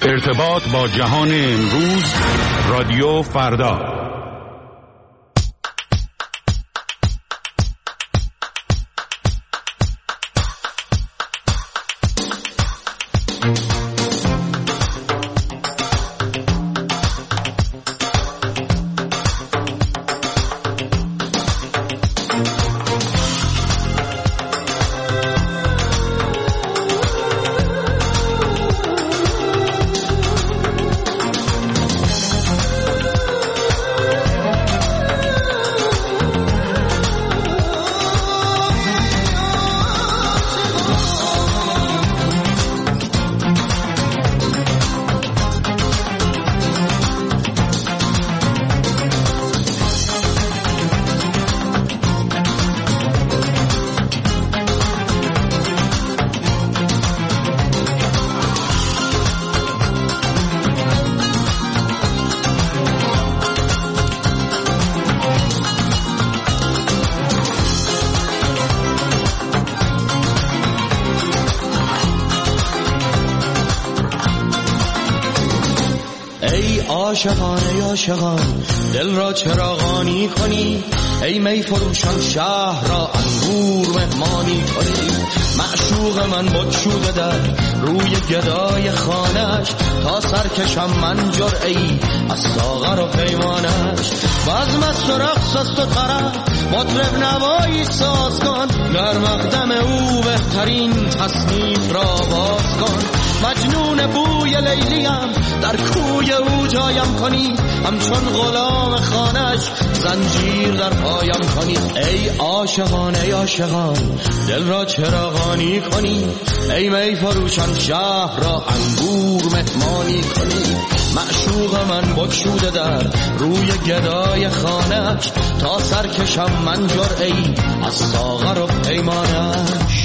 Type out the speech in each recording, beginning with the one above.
ارتباط با جهان امروز، رادیو فردا. عاشقان دل را چراغانی کنی، ای می فروشان شهر را انگور مهمانی کنی. معشوق من بگشوده در روی گدای خانش، تا سرکشم من جرعه‌ای از ساغر و پیمانش. بزم است و رقص است و طرب، مطرب نوایی ساز کن، در مقدم او بهترین تصنیف را باز کن. مجنون بوی لیلیم، در کوی او جایم کنی، همچون غلام خانش زنجیر در پایم کنی. ای عاشقان ای عاشقان دل را چراغانی کنی، ای می فروشان شهر را انگور مهمانی کنی. معشوق من بگشوده در روی گدای خانش، تا سرکشم من جرعه‌ای از ساغر و پیمانش.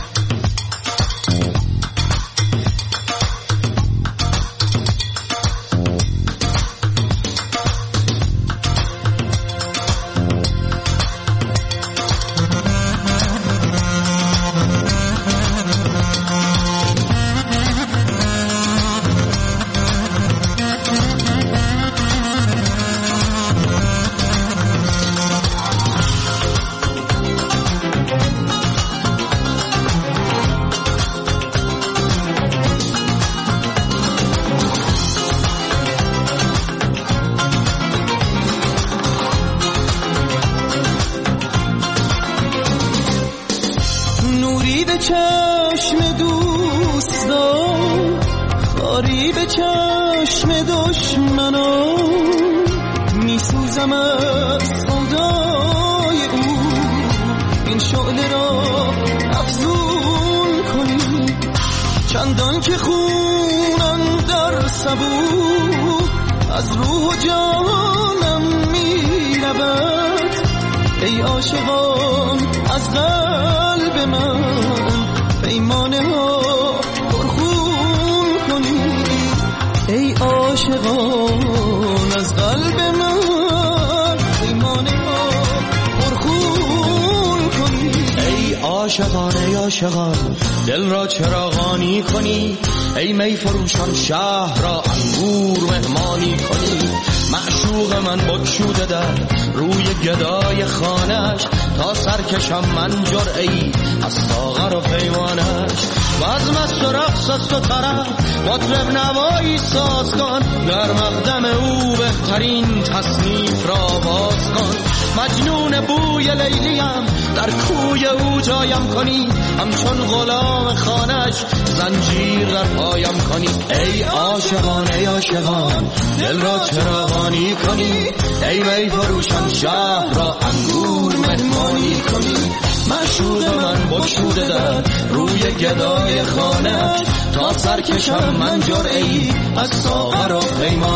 عاشقان دل را چراغانی کنی، ای می فروشان شهر را انگور مهمانی کنی. معشوق من بگشوده در روی گدای خانش، تا سرکشم من جرعه‌ای از ساغر و پیمانش. بزم است و رقص است و طرب، مطرب نوایی ساز کن، در مقدم او بهترین تصنیف را باز کن. مجنون بوی لیلیم، در کوی او جایم کنی، همچون غلام خانش زنجیر در پایم کنی. ای عاشقان ای عاشقان دل را چراغانی کنی، ای می فروشان شهر را انگور مهمانی کنی. معشوق من بگشوده در روی گدای خانش، تا سرکشم من جرعه‌ای از ساغر و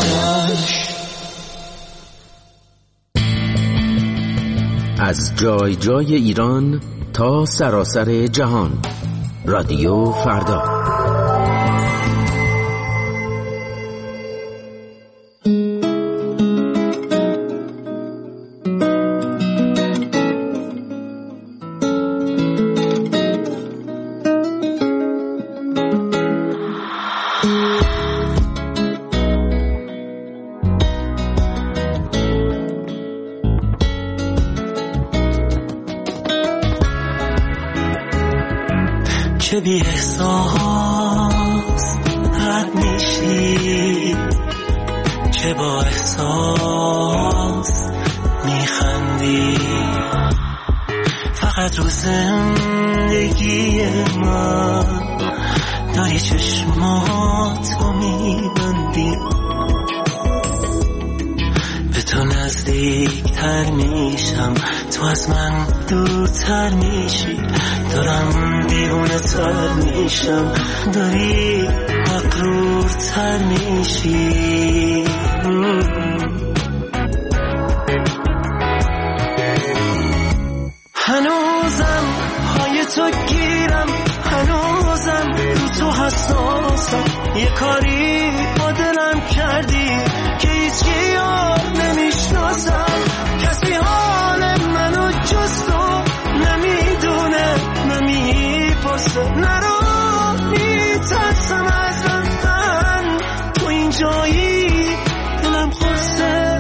پیمانش. از جای جای ایران تا سراسر جهان، رادیو فردا. چشماتو میبندی، به تو نزدیکتر میشم، تو از من دورتر میشی، دارم دیوونه تر میشم، داری مغرورتر میشی. هنوزم پای تو گیرم، هنوزم رو تو حساسم، یه کاری با دلم کردی که هیچی یار نمیشناسم، کسی حال منو جز تو نمیدونه نمیپرسه، نرو میترسم از رفتن، تو اینجایی دلم خورسه.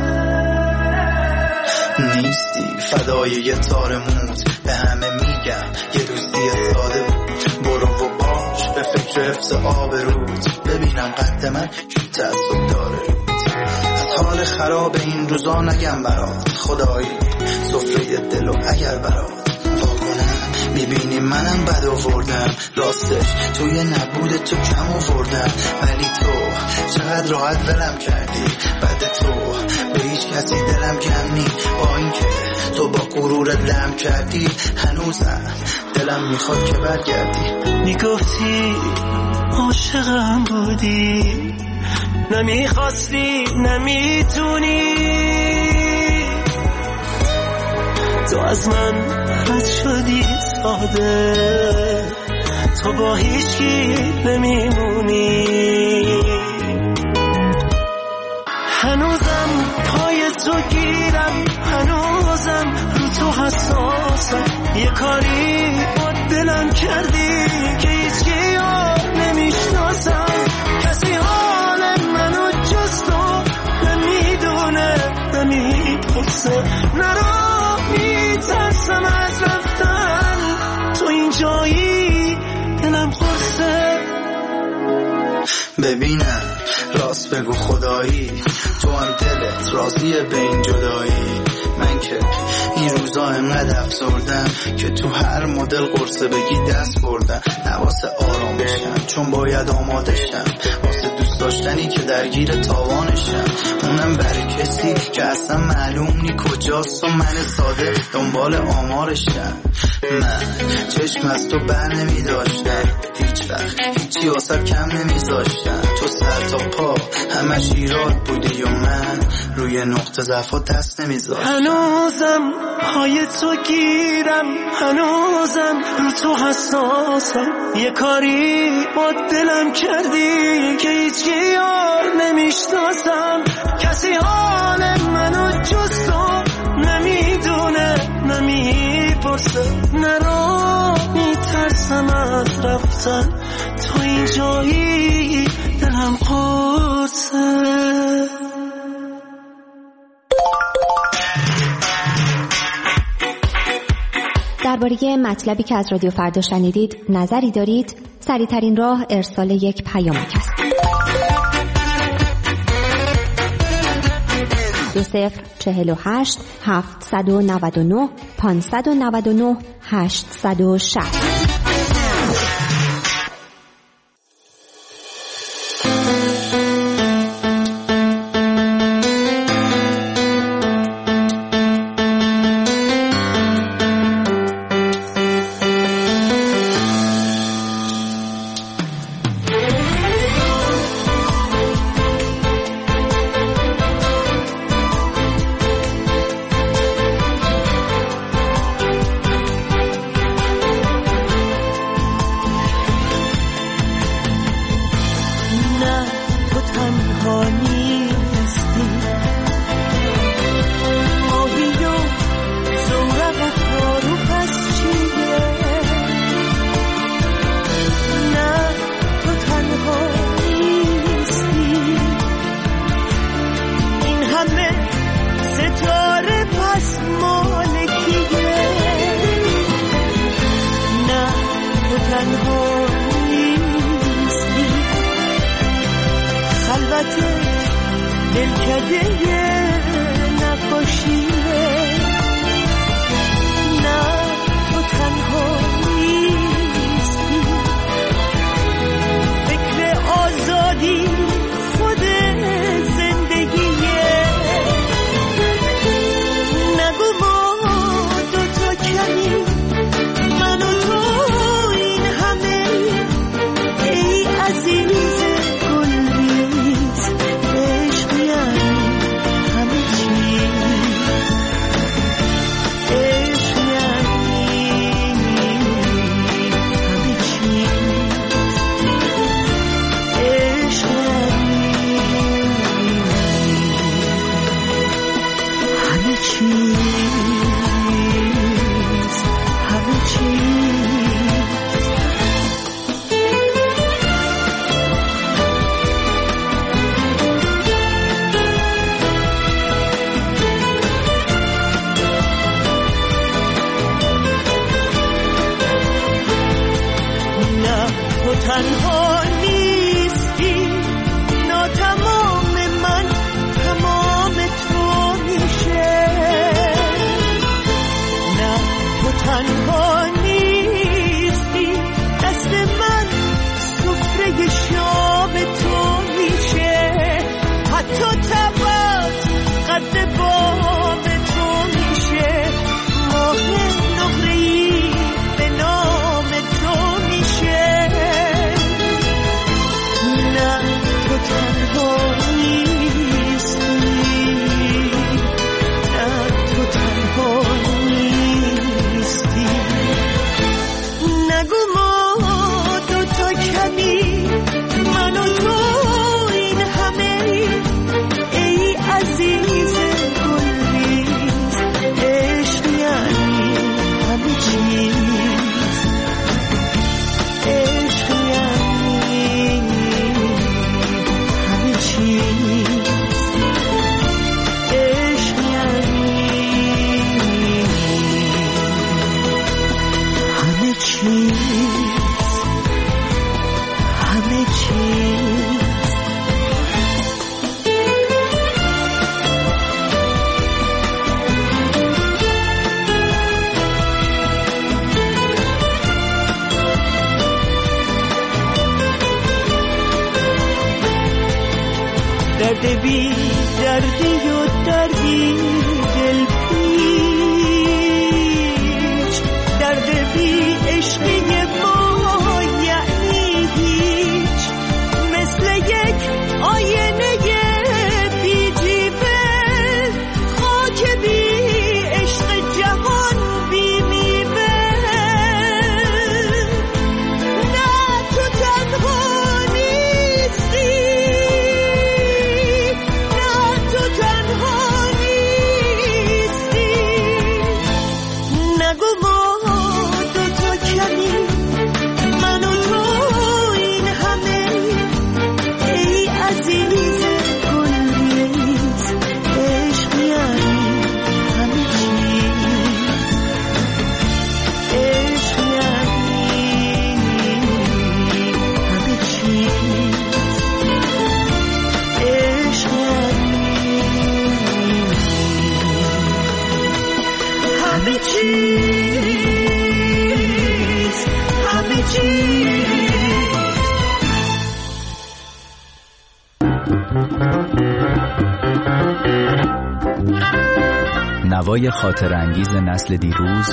نیستی فدای یه تار موز، به همه میگم یه دوستی ساده بود، برو و باش به فکر حفظ آبروت، ببینم قد من کی تعصب داره روت. از حال خراب این روزا نگم برات، خدایی سفره دل و اگر برات واکنم، میبینی منم بد آوردم، راستش توی نبود تو کم آوردم، ولی تو چقدر راحت ولم کردی، بعد تو به هیچ کسی دلم کم نی، با اینکه تو با غرورت لم کردی، هنوزم دلم میخواد که برگردی. میگفتی عاشقم بودی، نمیخواستی نمیتونی، تو از من رد شدی ساده، تو با هیچی نمیمونی. هنوزم پای تو گیرم، هنوزم رو تو حساسم، یه کاری با دلم کردی که هیچی یار نمیشناسم، کسی حال منو جز تو نمیدونه نمیپرسه، نرو میترسم از رفتن، تو اینجایی دلم خورسه. ببینم راست بگو خدایی، تو هم دلت راضیه به این جدایی، من که این روزا انقدر افسردم که تو هر مدل قرصه بگی دست بردم، نواسه آرامشم چون باید آمادشم، واسه دوست داشتنی که درگیر تاوانشم، اونم برای کسی که اصلا معلوم نی کجاست و من ساده دنبال آمارشم. من چشم از تو بر نمی داشتم، هیچ وقت هیچی واسه کم نمی زاشتم، تو سر تا پا همش ایراد بودی و من روی نقطه ضعفات دست نمی زاشتم. هنوزم پای تو گیرم، هنوزم رو تو حساسم، یه کاری با دلم کردی که هیچی یار نمیشناسم، کسی حال منو جز تو نمیدونه نمیپرسه، نرو میترسم از رفتن، تو اینجایی دلم قرصه. درباره مطلبی که از رادیو فردا شنیدید نظری دارید؟ سریع‌ترین راه ارسال یک پیامک است. 2048 799 599 860. فکر درد بی دردی و دردی دل پیچ، درد بی عشقی ما یعنی هیچ، مثل یک آینه بی جیبه، خاک بی عشق جهان بی میوه. نه تو تنها نیستی، نوای خاطر انگیز نسل دیروز،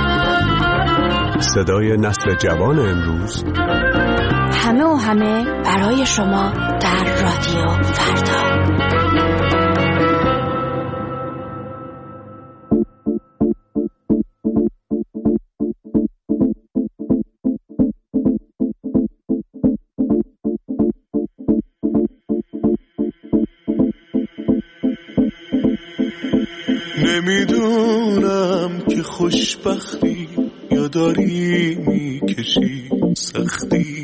صدای نسل جوان امروز، همه و همه برای شما در رادیو فردا. نمیدونم که خوشبختی یا داری میکشی سختی،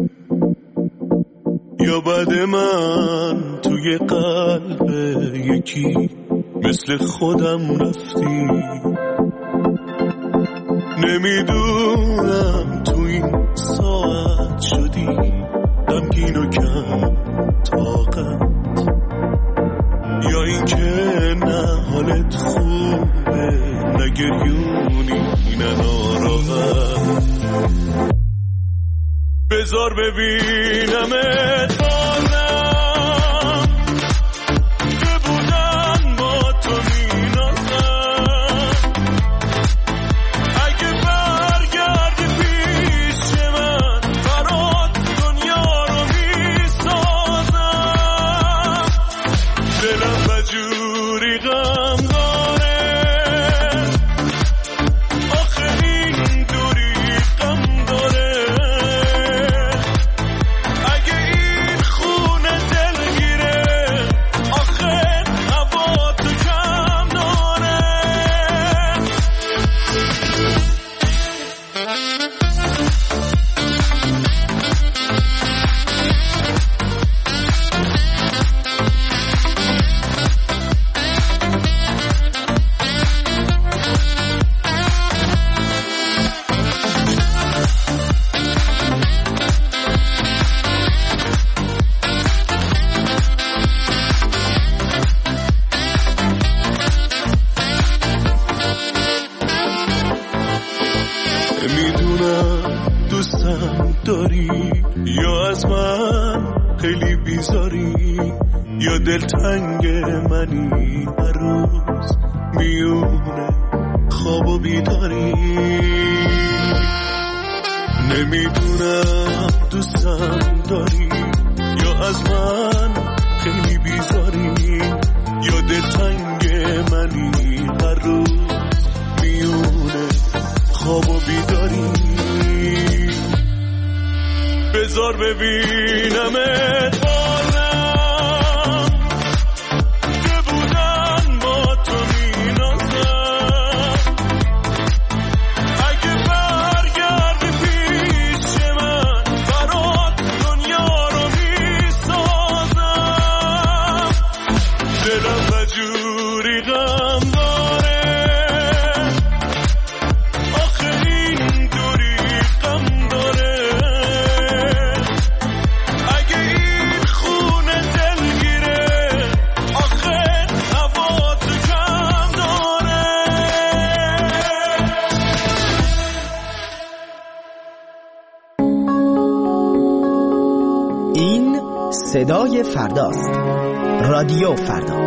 یا بعد من توی قلب یکی مثل خودم رفتی. نمیدونم تو این ساعت شدی غمگین و کم طاقت، یا این که نه حالت خوبه نه گریونی نه ناراحت. بذار ببینمت بازم که بودن با تو مینازم. اگه برگردی پیش من برات دنیا رو میسازم. دلم بجوری غم داره، آخه این دوری غم داره. اگه این خونه دلگیره، آخه هوا تو کم داره. میدونم دوستم داری یا از من خیلی بیزاری، یا دلتنگ منی هر روز میونه خواب و بیداری. نمیدونم دوستم داری یا از من خیلی بیزاری یا دلتنگ منی هر روز میونه خواب و بیداری بذار ببینمت بازم که بودن با تو مینازم اگه برگردی پیش من برات دنیا رو میسازم دلم بجوری غم داره آخه این دوری غم داره اگه این خونه دلگیره آخه هوا تو کم داره. این صدای فرداست. رادیو فردا.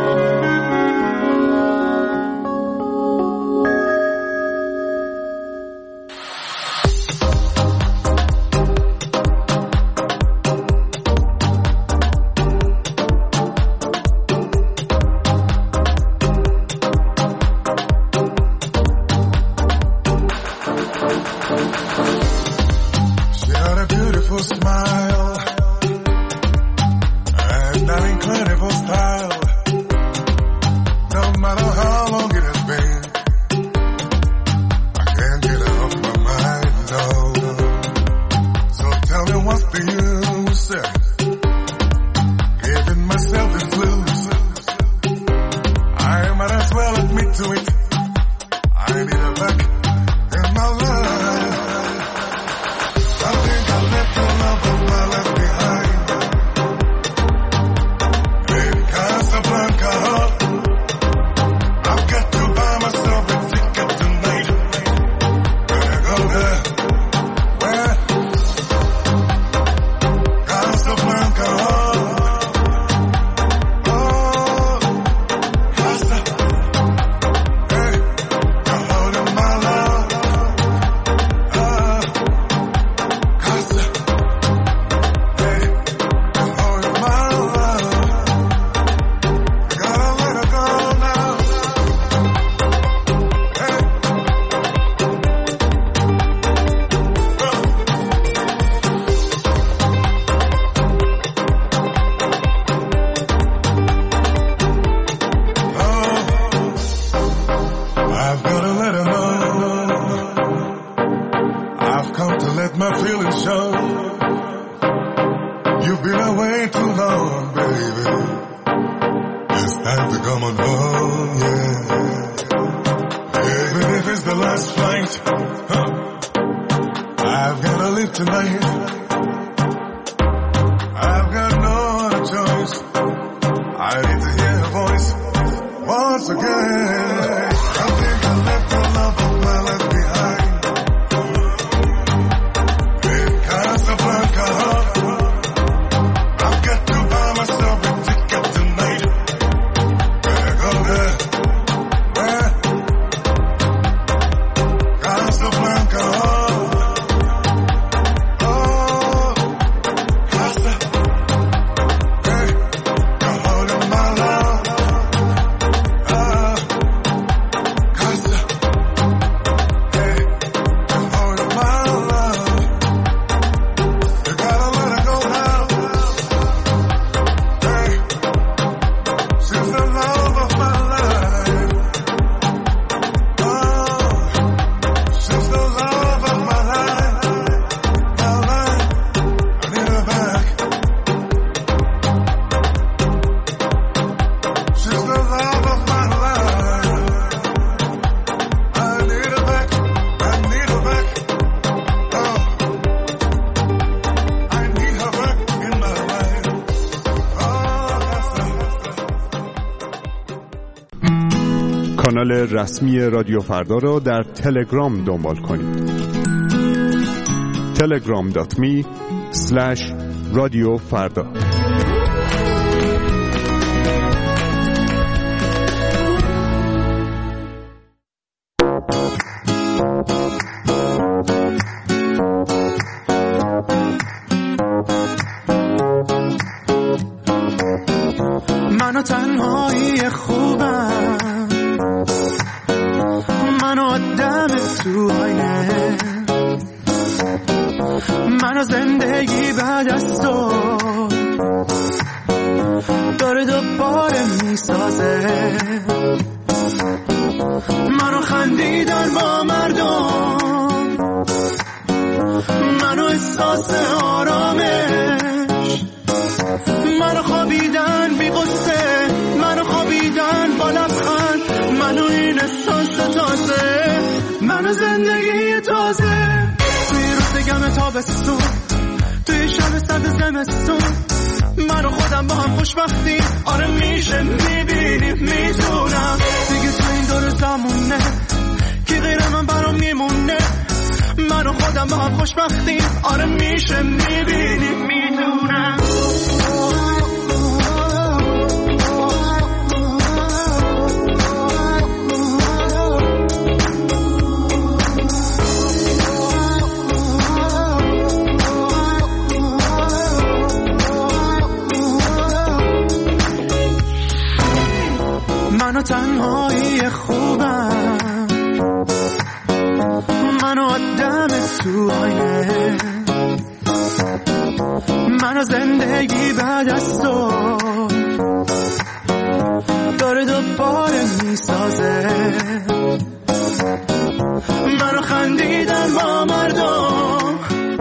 کانال رسمی رادیو فردا را در تلگرام دنبال کنید. telegram.me/رادیوفردا. تنهایی خوبم، من آدم تو آینه، من زندگی بعد از تو داره دوباره میسازه، منو خندیدن با مردم، منو احساس آرامش، منو خوابیدن بی غصه، منو خوابیدن با لبخند، منو این احساس تازه، منو زندگی تازه، توی روز گم تابستون، توی شب سرد زمستون، من و خودم با هم خوشبختی، آره میشه میبینیم میدونم، دیگه تو این دور زمونه کی غیر من برام میمونه، من و خودم با هم خوشبختی، آره میشه میبینیم میدونم. منو تنهایی خوبم، منو آدم تو آینه، منو زندگی بعد از تو داره دوباره میسازه، منو خندیدن با مردم،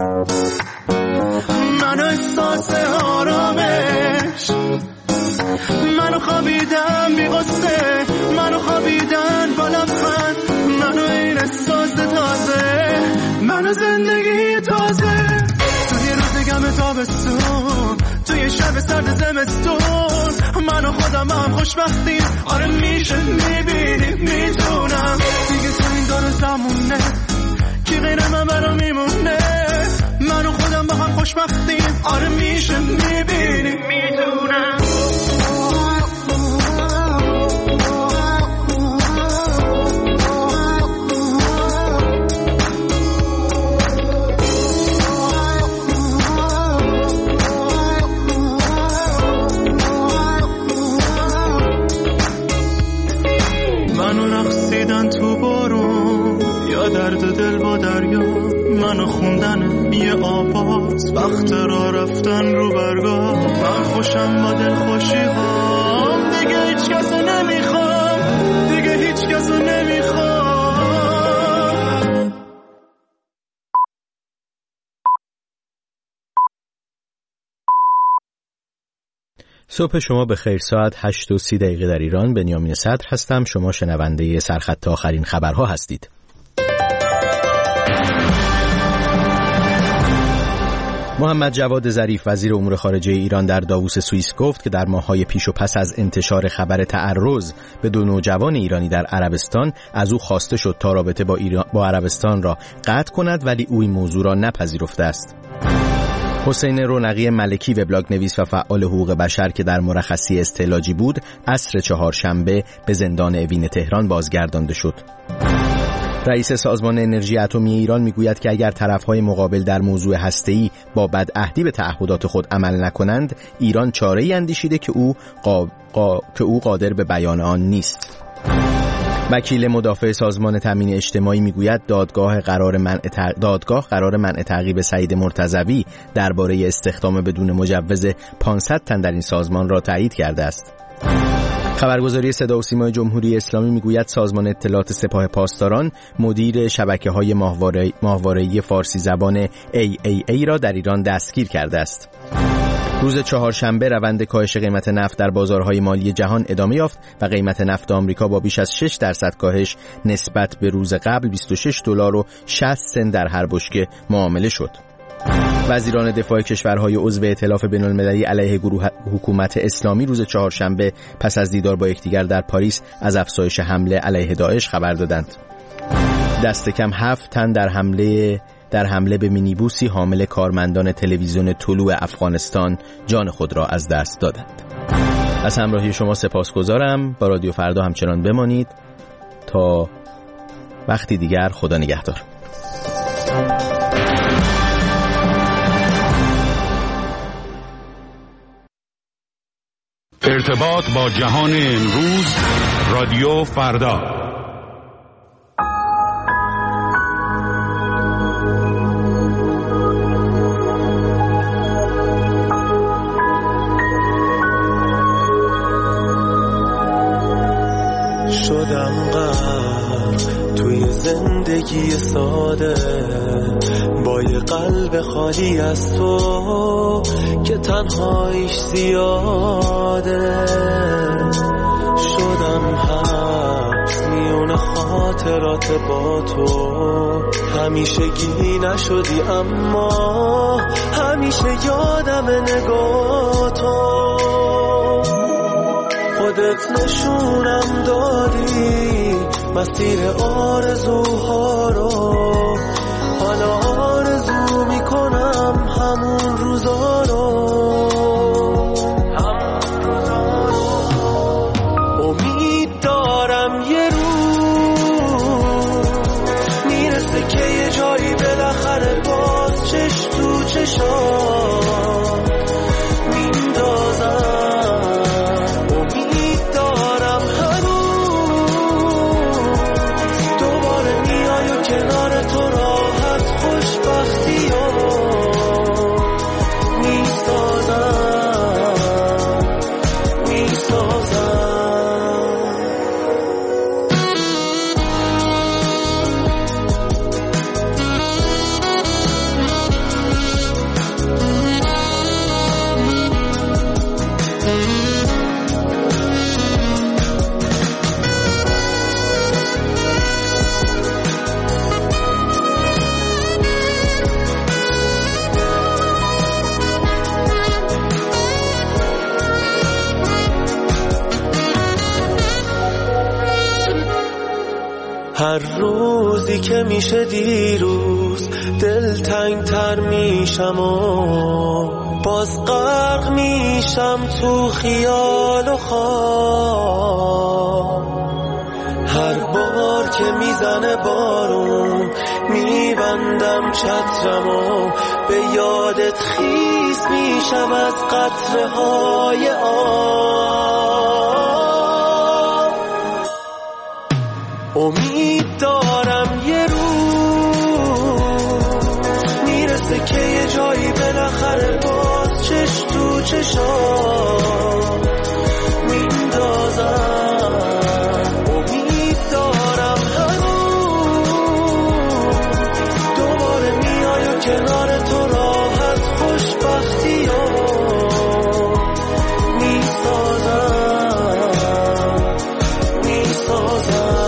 منو احساس آرامش، منو خوابیدم بی غصه، منو خوابیدن با لبخند، منو این احساس تازه، منو زندگی تازه، توی روز گم تابستون، توی شب سرد زمستون، منو خودم هم خوشبختیم، آره میشه میبینیم میدونم، دیگه تو این دور زمونه کی غیر من برام میمونه، منو خودم با هم خوشبختیم، آره میشه میبینیم میدونم. تو بارون یا درد دل با دریا، منو خوندن یه آواز، وقت را رفتن رو برگاه، من خوشم با دل خوشی ها، دیگه هیچ کسو نمیخوام، دیگه هیچ کسو نمیخوام. صبح شما به خیر. ساعت 8:30 در ایران. بنیامین صدر هستم. شما شنونده سرخط آخرین خبرها هستید. محمد جواد ظریف وزیر امور خارجه ایران در داووس سوئیس گفت که در ماه‌های پیش و پس از انتشار خبر تعرض به 2 نوجوان ایرانی در عربستان از او خواسته شد تا رابطه با عربستان را قطع کند، ولی او این موضوع را نپذیرفته است. حسین رونقی ملکی وبلاگ نویس و فعال حقوق بشر که در مرخصی استعلاجی بود، عصر چهارشنبه به زندان اوین تهران بازگردانده شد. رئیس سازمان انرژی اتمی ایران میگوید که اگر طرف‌های مقابل در موضوع هسته‌ای با بدعهدی به تعهدات خود عمل نکنند، ایران چاره‌ای اندیشیده که او قادر به بیان آن نیست. وکیل مدافع سازمان تامین اجتماعی میگوید دادگاه قرار منع تعقیب سعید مرتضوی درباره استخدام بدون مجوز 500 تن در این سازمان را تایید کرده است. خبرگزاری صدا و سیمای جمهوری اسلامی میگوید سازمان اطلاعات سپاه پاسداران مدیر شبکه‌های ماهواره‌ای فارسی زبان AAA را در ایران دستگیر کرده است. روز چهارشنبه روند کاهش قیمت نفت در بازارهای مالی جهان ادامه یافت و قیمت نفت آمریکا با بیش از 6% کاهش نسبت به روز قبل $26.60 در هر بشکه معامله شد. وزیران دفاع کشورهای عضو ائتلاف بین‌المللی علیه حکومت اسلامی روز چهارشنبه پس از دیدار با یکدیگر در پاریس از افزایش حمله علیه داعش خبر دادند. دست کم 7 تن در حمله به مینیبوسی حامل کارمندان تلویزیون طلوع افغانستان جان خود را از دست دادند. از همراهی شما سپاسگزارم. با رادیو فردا همچنان بمانید. تا وقتی دیگر، خدا نگهدار. ارتباط با جهان امروز رادیو فردا. شدم غرق توی زندگی ساده با یه قلب خالی از تو که تنهاییش زیاده. شدم حبس میون خاطرات با تو، همیشگی نشدی اما همیشه یادم نگاه تو. خودت نشونم دادی مسیر آرزوها رو، حالا آرزو میکنم همون روزا رو. امید دارم یه روز میرسه که یه جایی بالاخره باز چش تو چشام میندازم. کنار تو راحت خوشبختی رو هر روزی که میشه دیروز دلتنگ تر میشم و باز غرق میشم تو خیال و خواب. هر بار که میزنه بارون میبندم چترم و به یادت خیس میشم از قطره های آب. امید دارم یه روز میرسه که یه جایی بالاخره باز چش تو چشام میندازم. امید دارم هنوز دوباره میای و کنار تو راحت خوشبختی رو میسازم.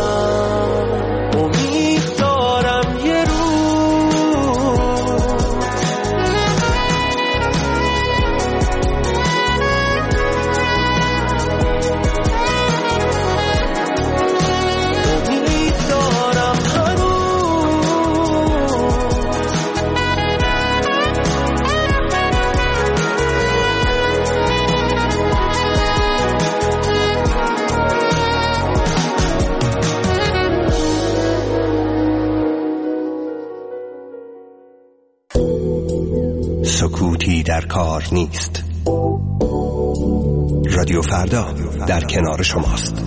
سکوتی در کار نیست. رادیو فردا در کنار شماست.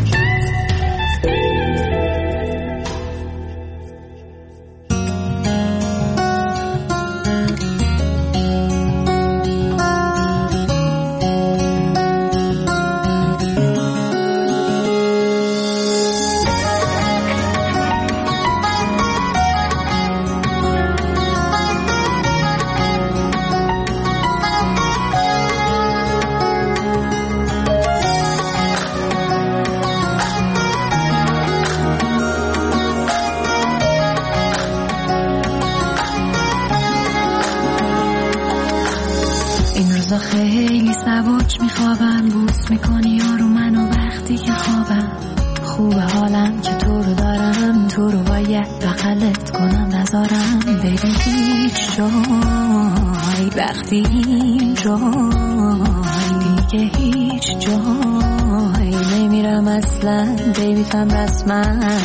خیلی سبک میخوابم، بوس میکنی یارو منو وقتی که خوابم. خوبه حالم که تو رو دارم، تو رو باید بغلت کنم نذارم بری هیچ جای. وقتی این جای دیگه هیچ جای نمیرم اصلا، بیبیتم رسما.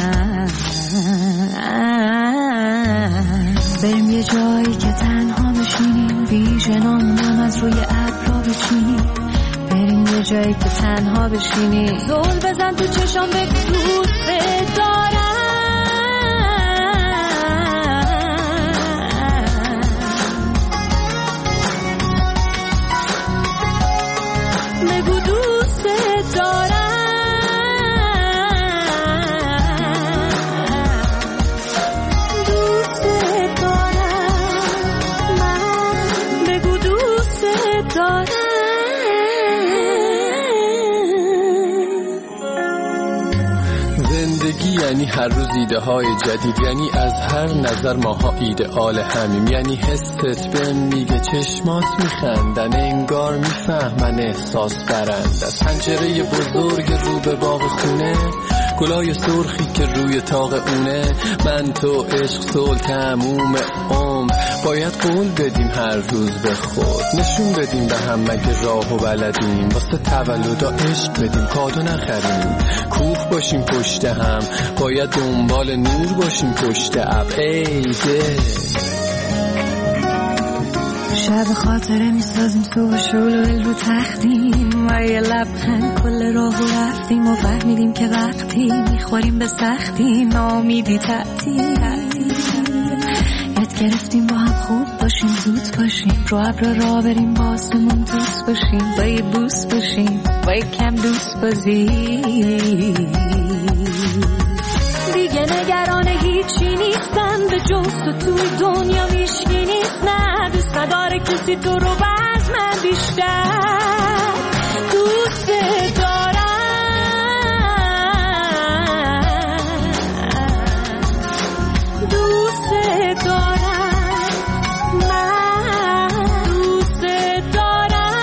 بریم یه جایی که تنها بشینیم، ویژنامونم از روی ابرا بچینیم. بریم یه یه جایی که تنها بشینی، زل بزن تو چشام بگو دوست دارم. بگو دوست دارم. زندگی یعنی هر روز ایده های جدید، یعنی از هر نظر ماها ایدئال همیم، یعنی حست بهم میگه چشمات میخندن، انگار میفهمن احساس برند. از پنجره بزرگ رو به باغ خونه، گلای سرخی که روی تاق اونه، من تو عشق صلح تموم عمر، باید قول بدیم هر روز به خود، نشون بدیم به هم مگه راهو بلدیم، واسه تولدا عشق بدیم کادو نخریم، کوه باشیم پشت هم، باید دنبال نور باشیم پشت ابر. ای ده شب خاطره میسازیم صبح شعل و ال رو تختیم و یه لبخند کل راه رو رفتیم و فهمیدیم که وقتی میخوریم به سختی نامیدی تعطیل. یاد گرفتیم با هم خوب باشیم زود باشیم، رو ابر را بریم با آسمون دوست باشیم، با یه بوس باشیم با یه کم دوست بازی. دیگه نگران هیچی نیستم به جز تو، توی دنیا هیچکی نیست، نه دوست نداره کسی تو رو باز من بیشتر دوست دارم. دوست دارم، من دوست دارم.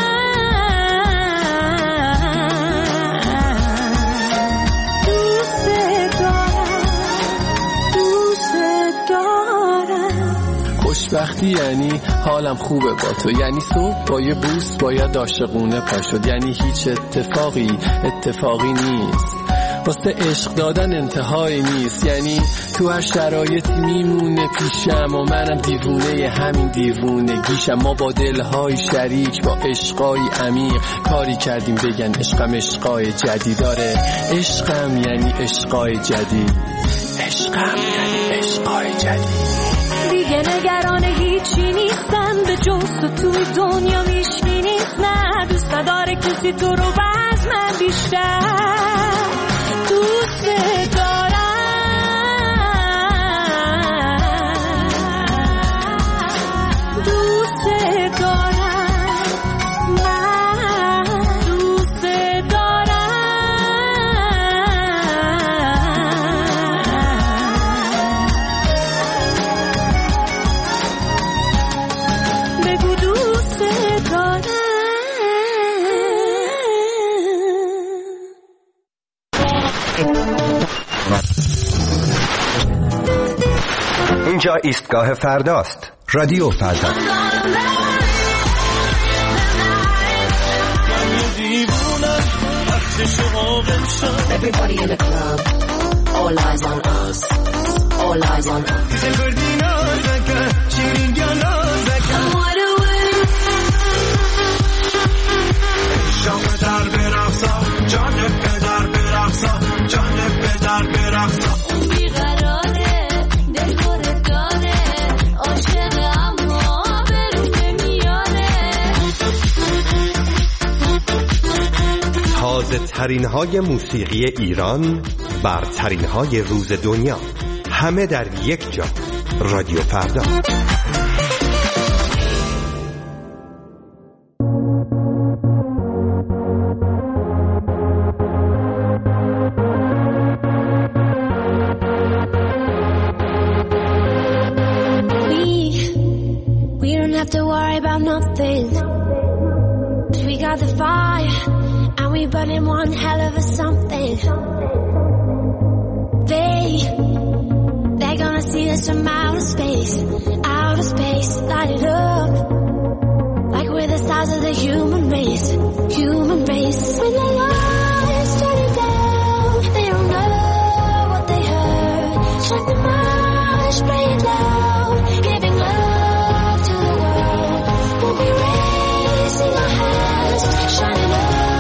دوست دارم، دوست دارم. خوشبختی یعنی حالم خوبه با تو، یعنی صبح با یه بوس باید عاشقونه پا شد، یعنی هیچ اتفاقی نیست، واسه عشق دادن انتهایی نیست، یعنی تو هر شرایطی میمونه پیشم و منم دیوونه همین دیوونگیشم. ما با دلهای شریک با عشقای عمیق کاری کردیم بگن عشقم عشقای جدید داره، عشقم یعنی عشقای جدید، عشقم یعنی عشقای جدید. دیگه نگران هیچی نیستم به جز تو، توی دنیا هیچکی نیست، نه دوست نداره کسی تو رو باز من بیشتر دوست دارم. دوست دارم، من دوست دارم. بگو دوست دارم. اینجا ایستگاه فرداست. رادیو فردا. Everybody in the club, all eyes on us, all eyes on us. تازه ترین های موسیقی ایران، برترین های روز دنیا، همه در یک جا. رادیو فردا. We don't have to worry about nothing. We got the fire and we burning one hell of a something. They're gonna see us from outer space, light it up like we're the stars of the human race. When the lights turn it down, they don't know what they heard. Shut the marsh, play it loud, giving love to the world. We'll be raising our hands, shining up.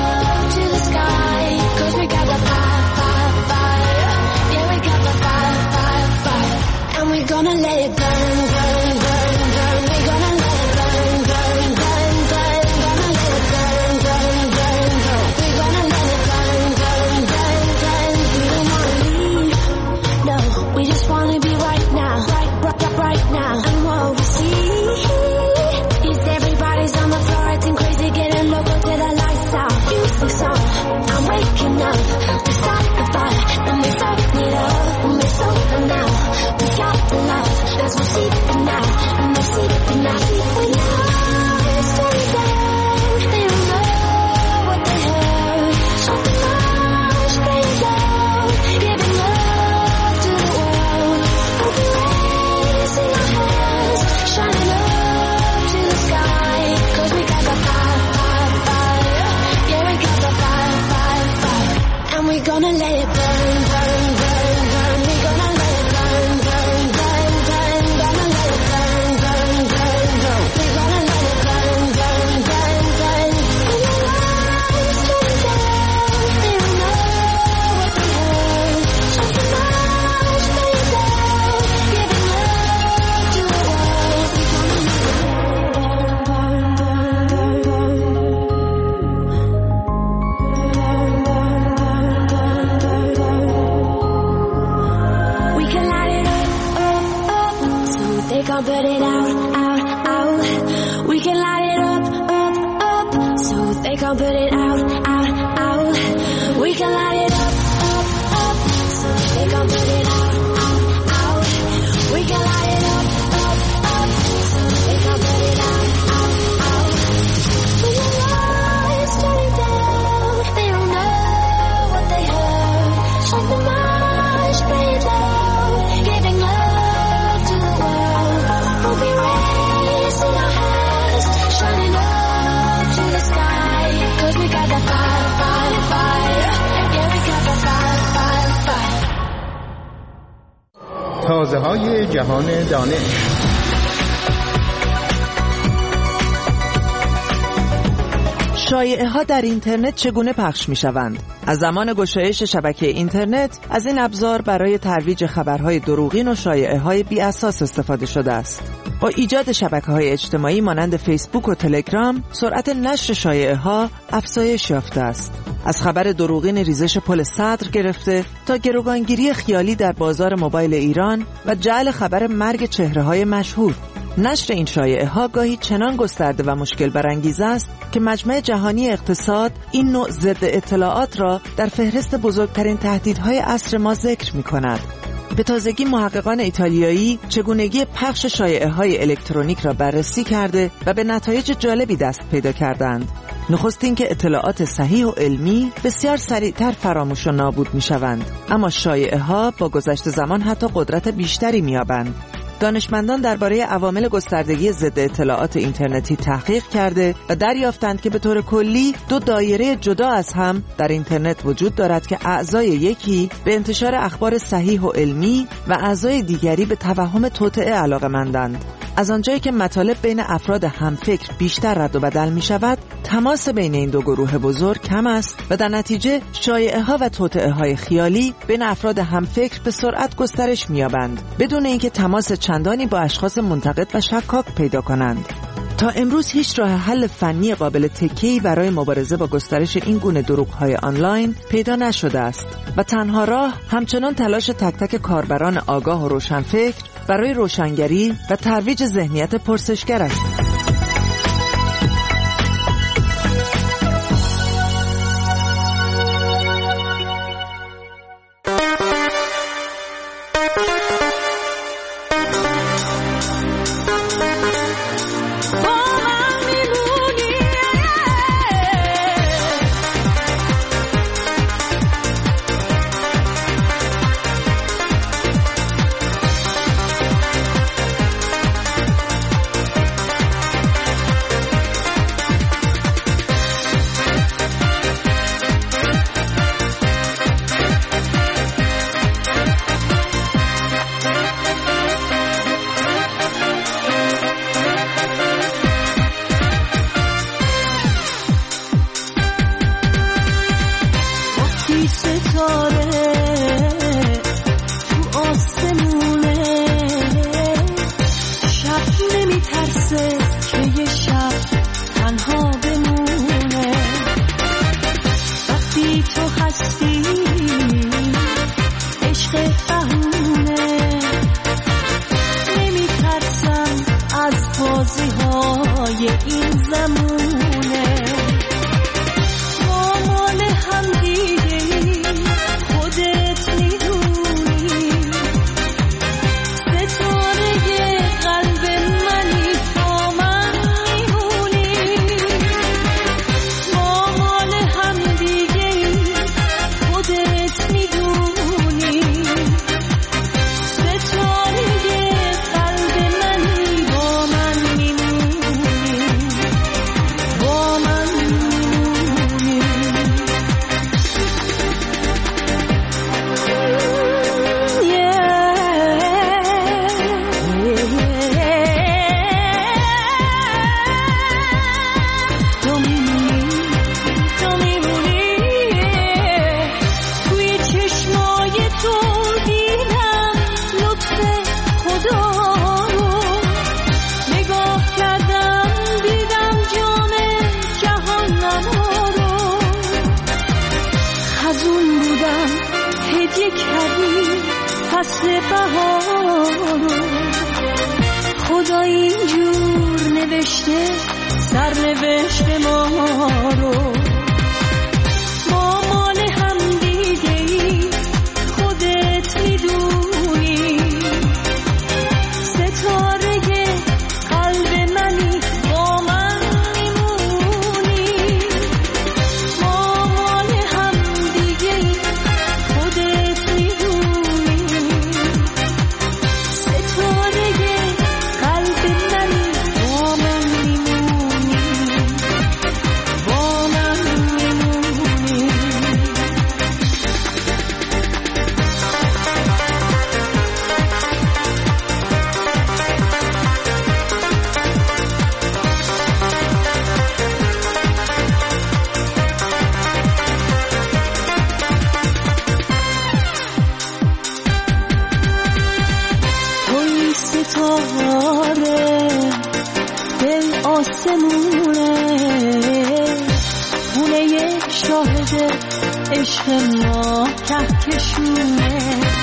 gonna let it burn, burn, burn, burn. We gonna let it burn, burn, burn, burn. Gonna let it burn, burn, burn, burn. We gonna let it burn, burn, burn, burn. And the lights going down, they don't know what they heard. Shut the lights, play it down, giving love to the world. We gonna let it burn, burn, burn, burn, burn. We can light it up, up, up, so they can't put it out, out, out. We can light it up, up, up, so they can't put it out, out, out. We can light it up, up, up, so they can't put it out, out, out. We can light it up, up, up, so they can't put it out, out, out. When the lights turning down, they don't know what they heard. Shut the march, play it loud, giving love to the world. We'll be raising our hands, shining up to the sky. 'Cause we got that fire, fire, fire. Yeah, we got that fire, fire, fire. تازه‌های جهان دانش. شایعه‌ها در اینترنت چگونه پخش می‌شوند؟ از زمان گشایش شبکه اینترنت از این ابزار برای ترویج خبرهای دروغین و شایعه‌های بی‌اساس استفاده شده است. با ایجاد شبکه‌های اجتماعی مانند فیسبوک و تلگرام، سرعت نشر شایعه‌ها افزایش یافته است. از خبر دروغین ریزش پل صدر گرفته تا گروگانگیری خیالی در بازار موبایل ایران و جعل خبر مرگ چهره‌های مشهور. نشر این شایعه‌ها گاهی چنان گسترده و مشکل برانگیز است که مجمع جهانی اقتصاد این نوع ضد اطلاعات را در فهرست بزرگترین تهدیدهای عصر ما ذکر می‌کند. به تازگی محققان ایتالیایی چگونگی پخش شایعه‌های الکترونیک را بررسی کرده و به نتایج جالبی دست پیدا کردند. نخست این که اطلاعات صحیح و علمی بسیار سریعتر فراموش و نابود می‌شوند، اما شایعه‌ها با گذشت زمان حتی قدرت بیشتری می‌یابند. دانشمندان درباره عوامل گستردگی ضد اطلاعات اینترنتی تحقیق کرده و دریافتند که به طور کلی دو دایره جدا از هم در اینترنت وجود دارد که اعضای یکی به انتشار اخبار صحیح و علمی و اعضای دیگری به توهم توطئه علاقه‌مندند. از آنجایی که مطالب بین افراد همفکر بیشتر رد و بدل می شود، تماس بین این دو گروه بزرگ کم است و در نتیجه شایعه‌ها و توطئه‌های خیالی بین افراد همفکر به سرعت گسترش می‌یابند بدون اینکه تماس چندانی با اشخاص منتقد و شکاک پیدا کنند. تا امروز هیچ راه حل فنی قابل تکیه‌ای برای مبارزه با گسترش این گونه دروغ‌های آنلاین پیدا نشده است و تنها راه همچنان تلاش تک تک کاربران آگاه و روشنفکر برای روشنگری و ترویج ذهنیت پرسشگر است. فصل بهار خدا اینجور نوشته سرنوشت ما رو ما مال هم دیگه ای خودت میدونی ستاره قلب منی با من میمونی ما مال هم دیگه ای خودت میدونی ستاره قلب منی با من میمونی با من میمونی توی ستاره دل آسمونه خونه شاهد عشق ما کهکشونه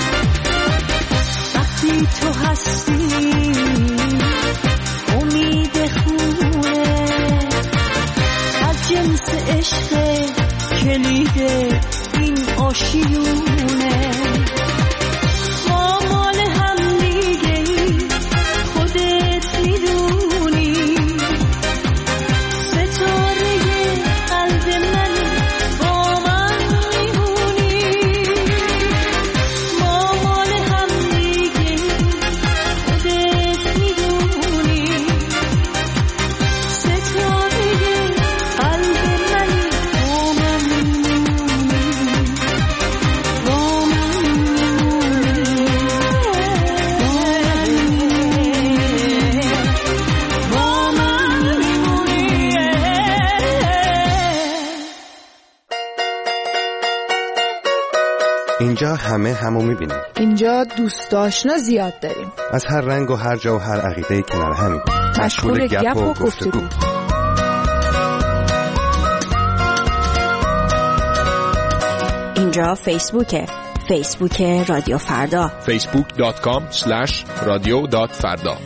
وقتی تو هستی امید خونه از جنس عشق کلید این آشیونه ما مال هم دیگه ای خودت میدونی ستاره قلب منی با من میمونی ما مال هم دیگه ای خودت میدونی ستاره قلب منی با من میمونی با من میمونی با من میمونی اینجا همه همو میبینیم. اینجا دوست آشنا زیاد داریم. از هر رنگ و هر جا و هر عقیده کنار همیم. مشغول گپ و گفتگو. اینجا فیسبوک رادیو فردا facebook.com/radio.farda.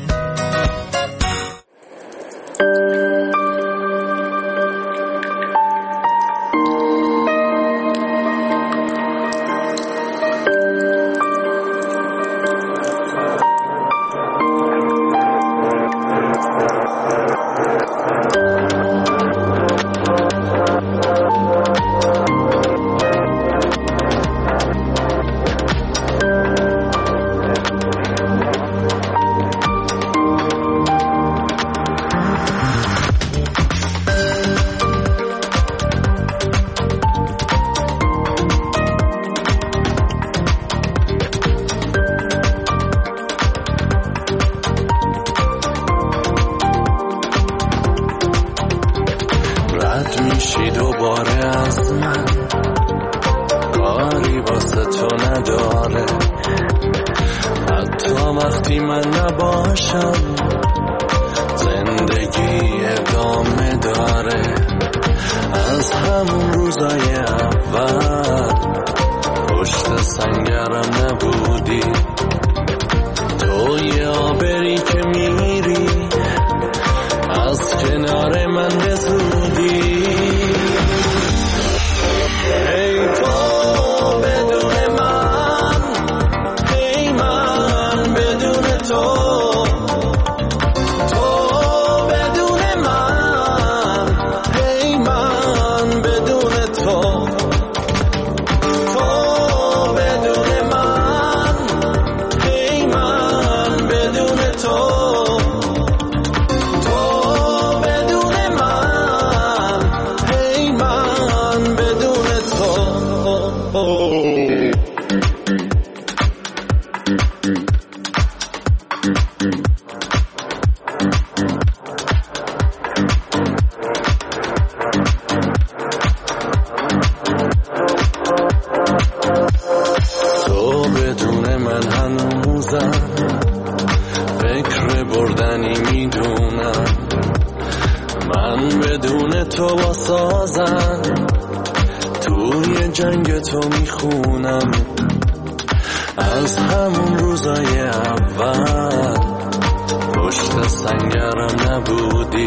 از همون روزای اول پشت سنگرم نبودی،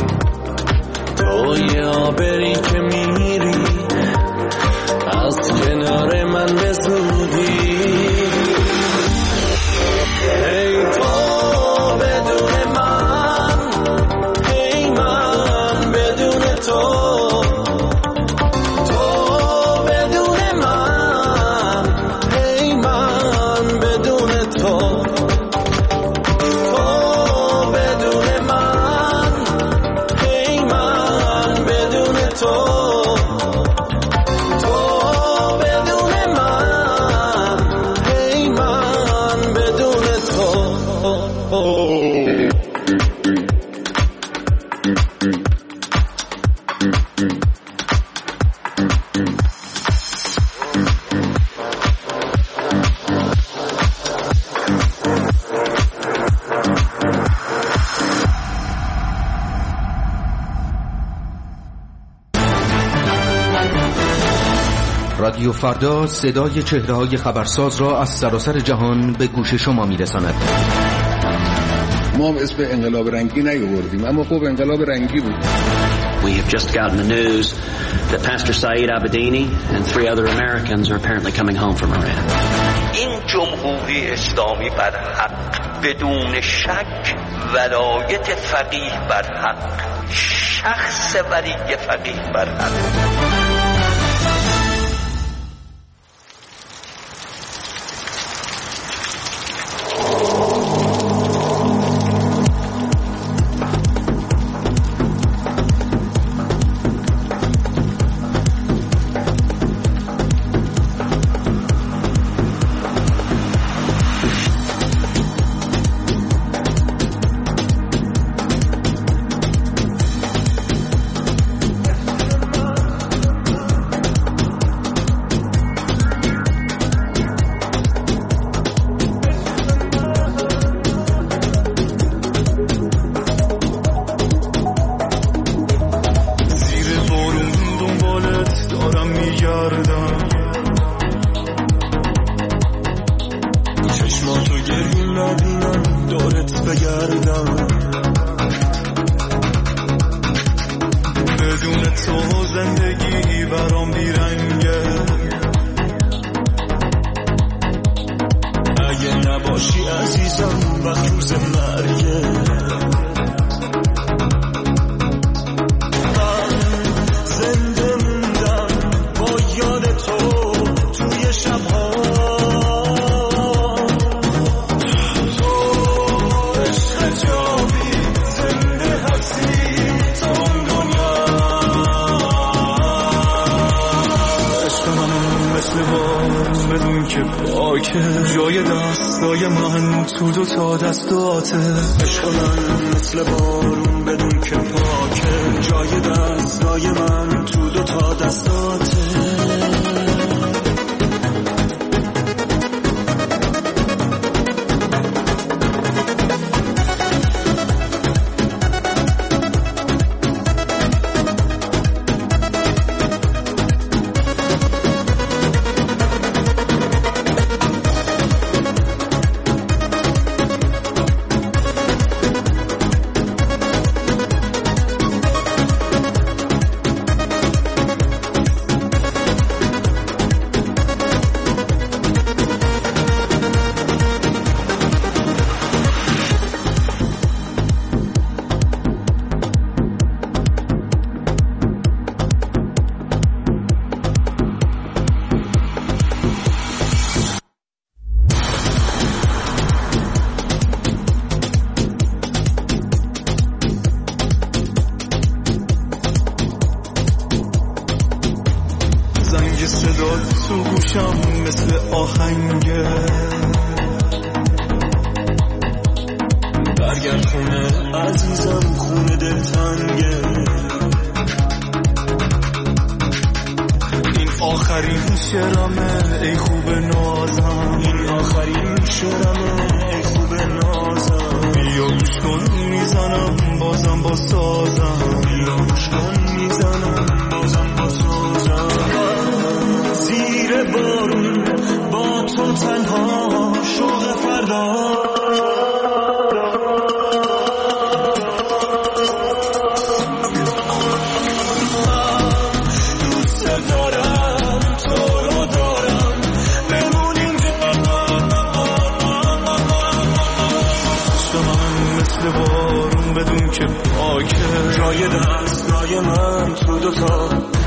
تو یه آبری که میری از کنار من به زودی. ای تو بدون من، ای من بدون تو، رادیو فردا صدای چهره‌های خبرساز را از سراسر جهان به گوش شما می‌رساند. ما اسم انقلاب رنگی نیاوردیم، اما خب انقلاب رنگی بود. We have just gotten the news that Pastor Saeed Abedini and 3 other Americans are apparently coming home from Iran. این جمهوری اسلامی بر حق، بدون شک ولایت فقیه بر حق، شخص ولی فقیه بر حق. جای دستای من تو دو تا دستاته، عشق من مثل بارون بدون که پاکه، جای دستای من تو دو تا دستاته. تو گوشم مثل آهنگه، برگرد خونه عزیزم، خونه دلتنگه. این آخرین شعرمه ای خوب نازم، این آخرین شعرمه ای خوب نازم. بیا گوش کن میزنم بازم با سازم، بیا گوش کن میزنم بازم با سازم. زیر بارون با تو تنها تنهای دستای من تو دوتا